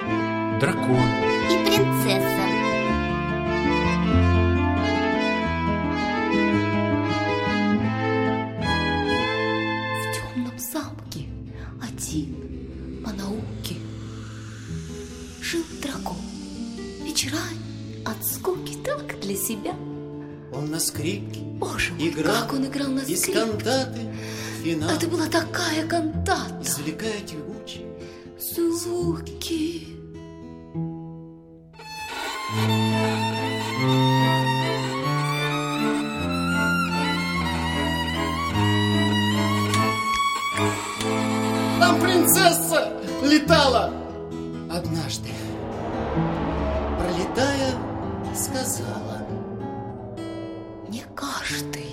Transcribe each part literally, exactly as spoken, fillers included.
дракон и принцесса. В темном замке один по науке жил дракон. Вечерами от скуки так для себя. Он на скрипке Боже мой, играл, как он играл на из скрипке. кантаты финал, Это была такая кантата. извлекая тягучие Звуки. Там принцесса летала однажды, пролетая, сказала: Не каждый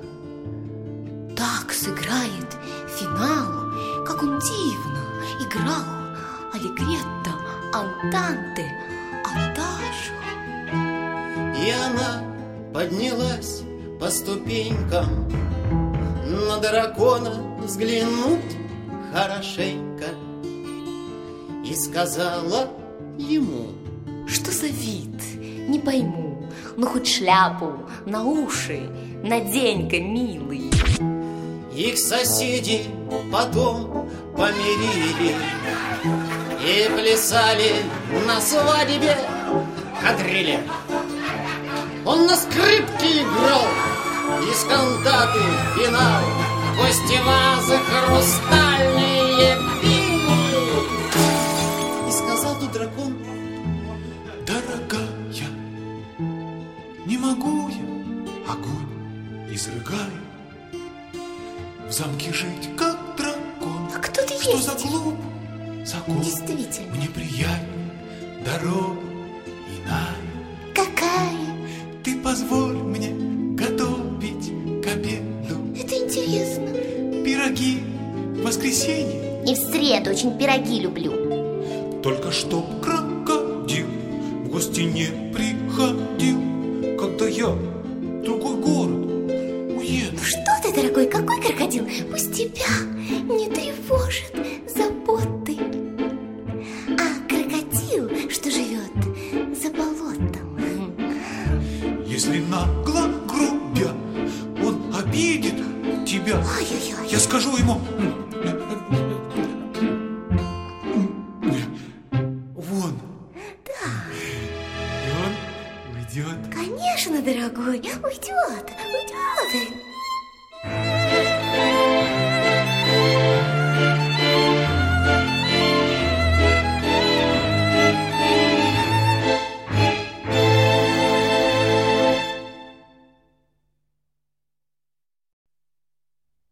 так сыграет финал, как он дивно играл аллегретто, антанте, адажио. И она поднялась по ступенькам, на дракона взглянуть хорошенько, и сказала ему: Что за вид? Не пойму, но хоть шляпу на уши надень-ка, милый. Их соседи потом помирили и плясали на свадьбе кадрили. Он на скрипке играл, из кантаты финал, гости вазы хрустальные пили. И сказал тут дракон: дорогая, не могу я, огонь изрыгаю, в замке жить, как дракон. А кто ты Что есть? за глуп закон? Действительно. Мне приятней дорога иная. Какая? Ты позволь мне готовить к обеду Это интересно. пироги в воскресенье. И в среду очень пироги люблю. Только чтоб крокодил в гости не приходил, когда я в другой город уеду. Ну что ты, дорогой, какой крокодил? Пусть тебя не тревожит заботы. А крокодил, что живет за болотом. Если нагло грубя он обидит тебя, Ай-яй-яй. я скажу ему: вон. Да. И он уйдет. Конечно, дорогой, уйдет, уйдет.